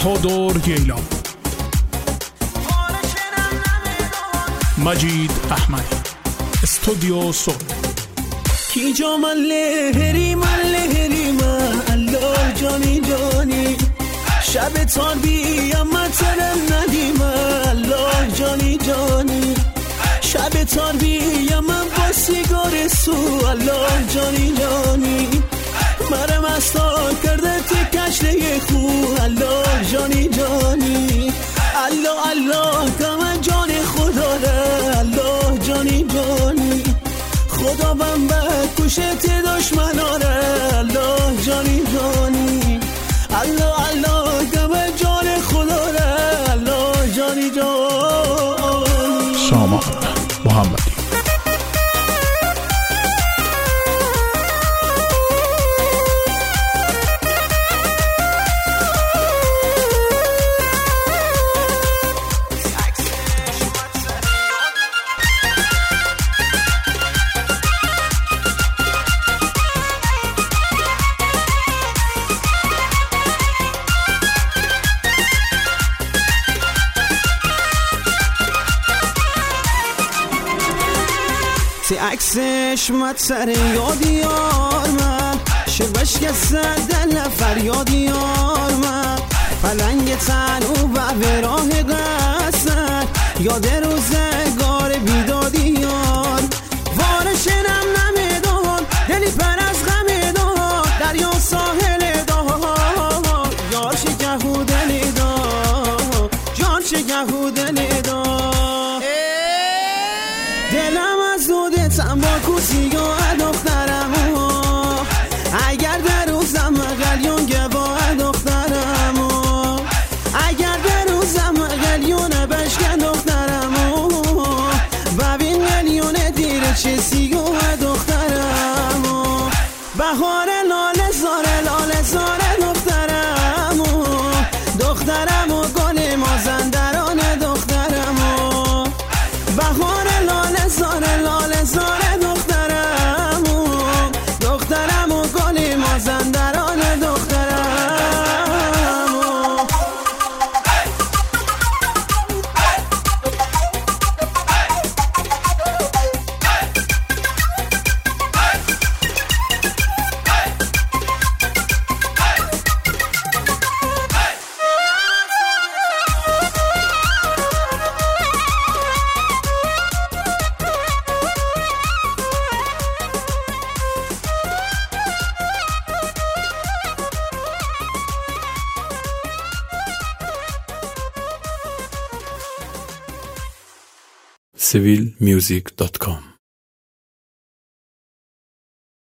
بهادر گیلان، مجید احمدی، استودیو صوت. کی جا من لهری الله جانی جانی، شب تار بیم مترم ندیم الله جانی جانی، شب تار بیم من با سیگار سو الله جانی جانی، مرم استا کرده تی کشله خو الله جانی جانی، الله الله که من جان خدا ره الله جانی جانی، خدا بم بکشه تی دشمناره الله جانی جانی، الله الله که من جان خدا ره الله جانی جانی. سامان محمدی. عکسش مت سر یادی یار من، شبش که دل فریاد یار من، پلنگ تن او به راه قصد یاد روزگار بیدادی یار، وارشنم نمیدان دلی پر از غم دار، دریا ساحل دار، یار شکهو دلی دار، جان شکهو دلی دار، دلم از دوده تنباکو سیگاه دخترم، اگر در روزم قلیون گواه دخترم، اگر در روزم قلیون بشکن دخترم، ببین قلیون دیر چه سیگاه دخترم، بهار لاله زاره دخترم، دخترم و گل مازندران دخترم، بهار لاله زاره دخترم، دخترم و گل مازندران دخترم. civilmusic.com